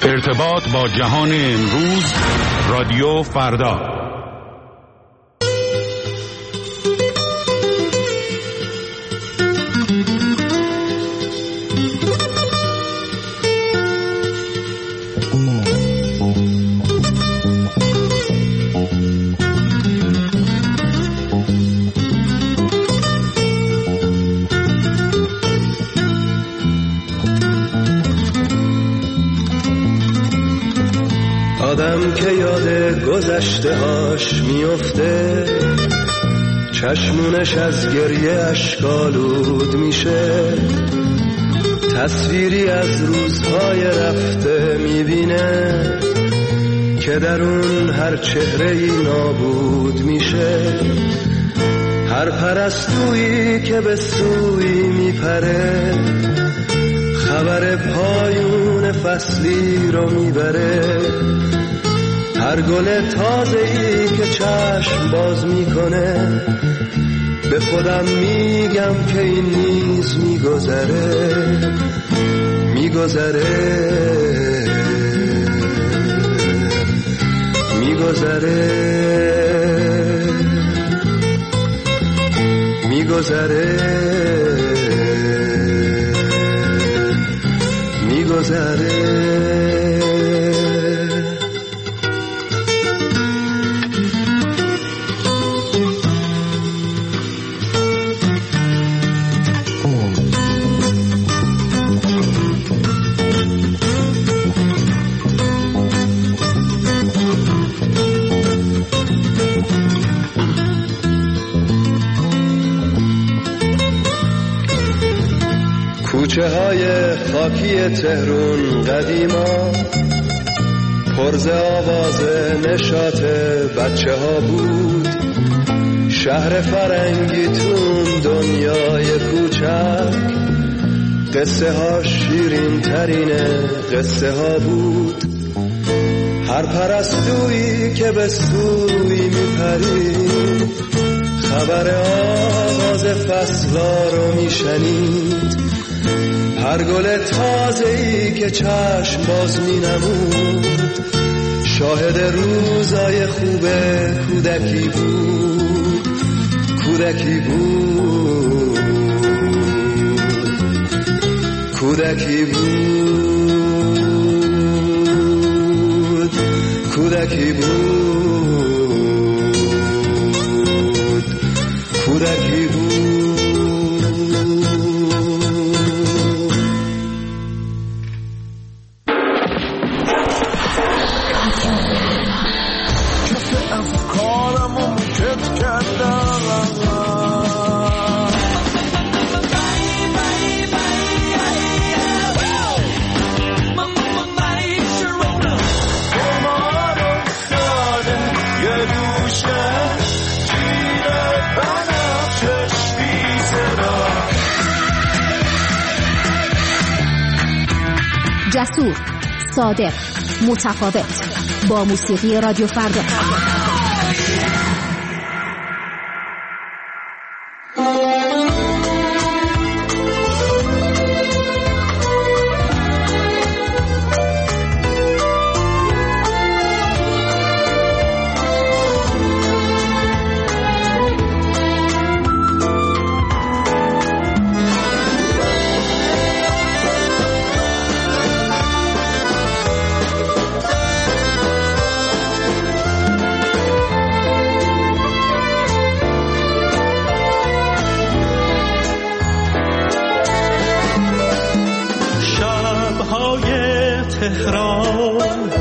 ارتباط با جهان امروز، رادیو فردا. آدم که یاد گذشته هاش میفته، چشمونش از گریه اشکالود میشه، تصویری از روزهای رفته میبینه که در اون هر چهره‌ای نابود میشه. هر پرستویی که به سوی میپره، خبر پایون فصلی رو میبره. هر گل تازه‌ای که چشم باز میکنه، به خودم میگم که این نیز میگذره، میگذره، میگذره، میگذره، میگذره. کوچه های خاکی تهرون قدیما پرز آواز نشاط بچه ها بود. شهر فرنگی تون دنیای کوچک، قصه ها شیرین ترین قصه ها بود. هر پرستویی که به سوی میپرید، خبر آغاز فصلا رو میشنید. هر گل تازه‌ای که چشم باز می‌نمود، شاهد روزای خوب کودکی بود، کودکی بود، کودکی بود، کودکی بود، کودکی بود. جسور، صادق، متفاوت، با موسیقی رادیو فردا. تهران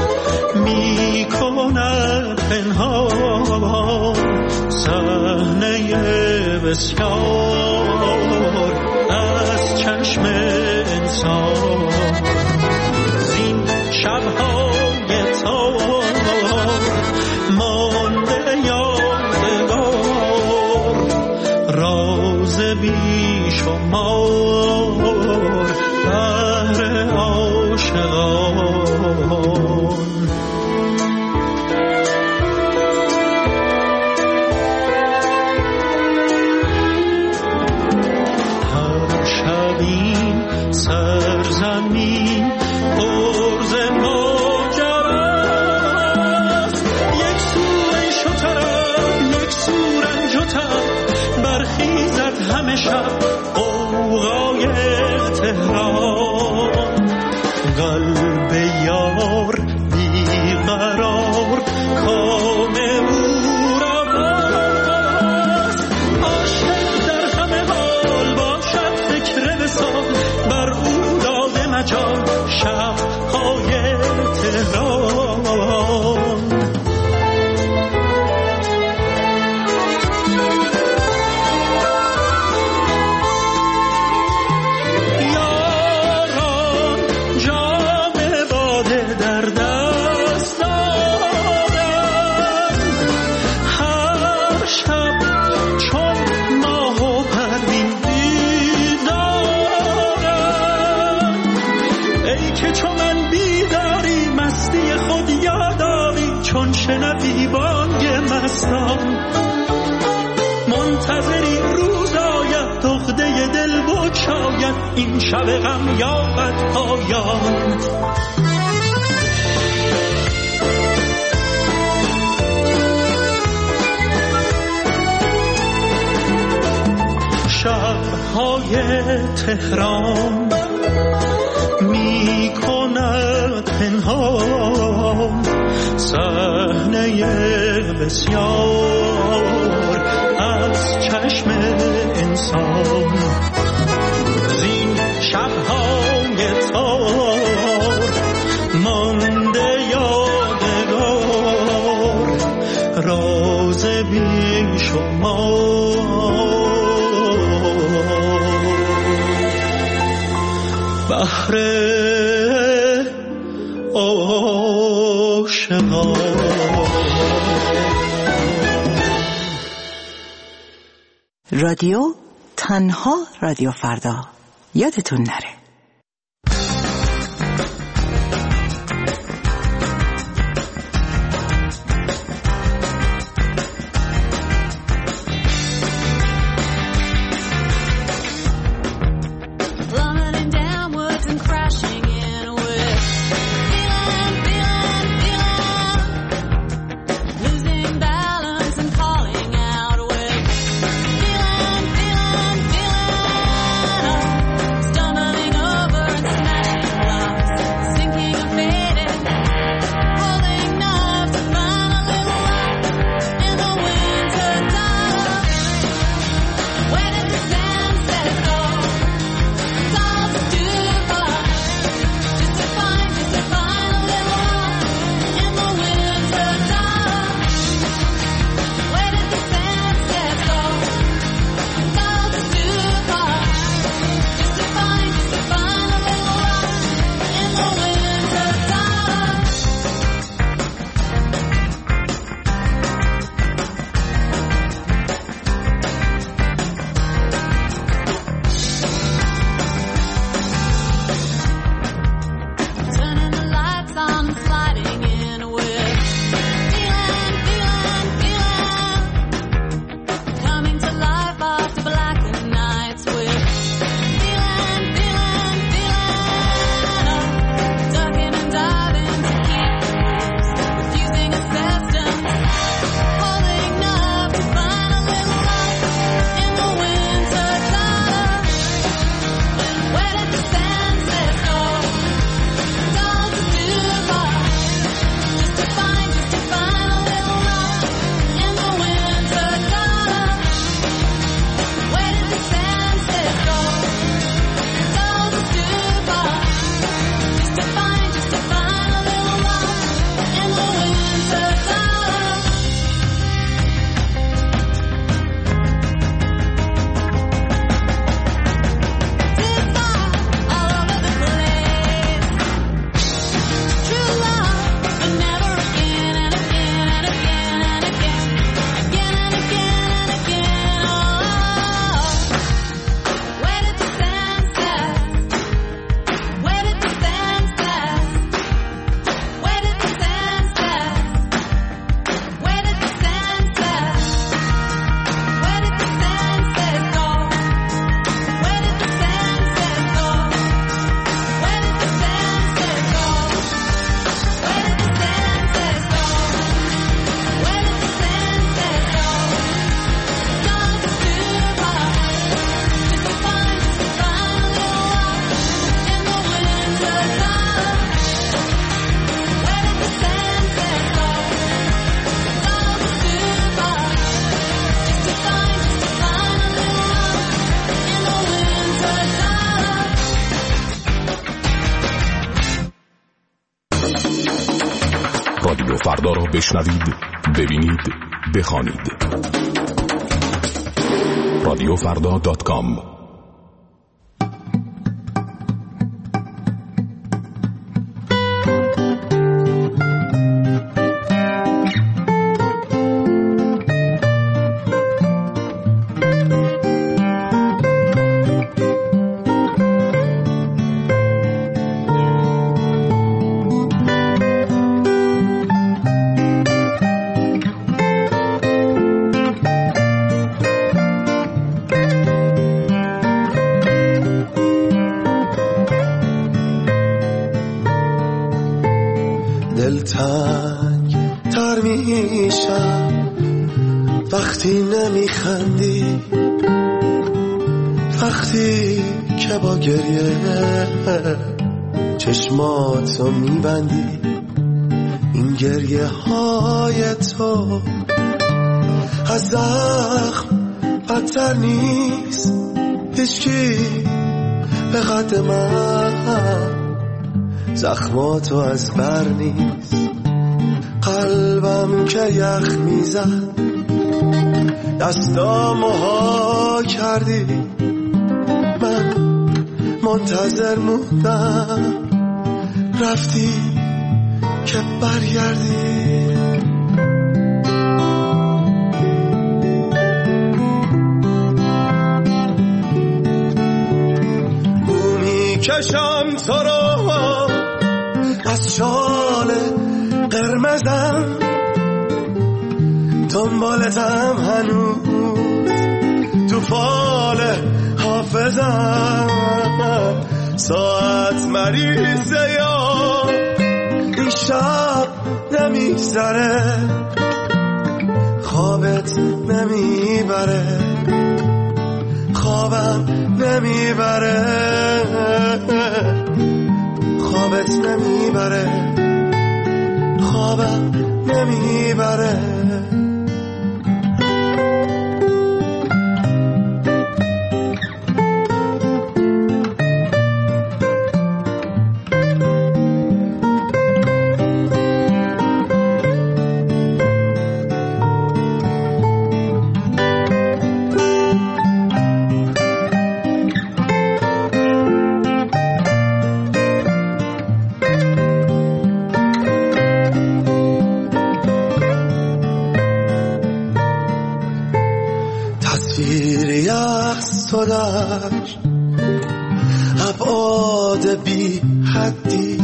میکند پنهان صحنه بسیار از چشم انسان. زین شبهای تار مانده یادگار، راز بیشمار بهر عاشقان. هر شب این سرزمین شب‌های تهران. یاران جام باده در دست دارن، هر شب چون ماه و پروین بیدارن. ای که چون من بیداری مستی خود یاداری، چون شنوی بانگ مستان منتظری روز آید، عقده دل بگشاید، این شب غم یابد پایان. شب‌های تهران می کند پنهان صحنه بسیار از چشم انسان. زین شب‌های تار مانده یادگار، راز بی شمار. بحر عاشقان. رادیو تنها رادیو فردا، یادتون نره. Stumbling رادیو فردا را بشنوید، ببینید، بخوانید. radiofrda.com. دلتنگ تر میشم وقتی نمیخندی، وقتی که با گریه چشماتو میبندی. این گریه های تو از زخم بدتر نیست، هیچکی به قد من زخماتو از بر نیست. قلبم که یخ میزد دستامو ها کردی، من منتظر موندم رفتی که برگردی. بو میکشم تو رو از شال قرمزم، دنبالتم هنوز تو فال حافظم. ساعت مریضه یا این شب نمیگذره، خوابت نمیبره، خوابم نمیبره، خوابت نمیبره، خوابم نمیبره. تصویری از تو داشت ابعاد بی حدی،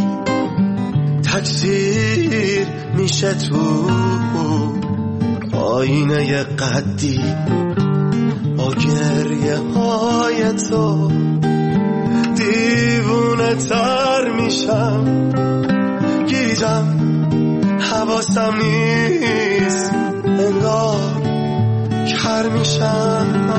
تکثیر میشه تو آینه قدی. با گریه های تو دیوونه تر میشم، گیجم حواسم نیست، انگار کر میشم.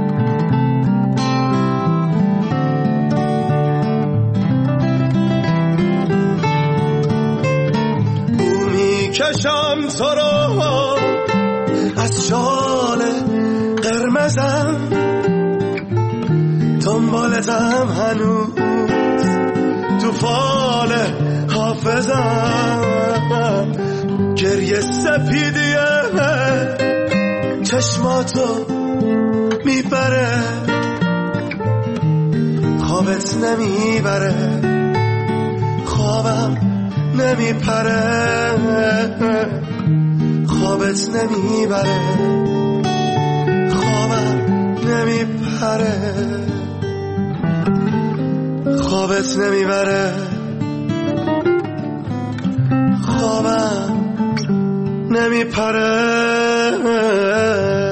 بو میکشم تو رو از شال قرمزم، دنبالتم هنوز تو فال حافظم. گریه سپیدیه چشماتو میبره، خوابت نمیبره، خوابم نمیپره، خوابت نمیبره، خوابم نمیپره، خوابت نمیبره، خوابم نمیپره.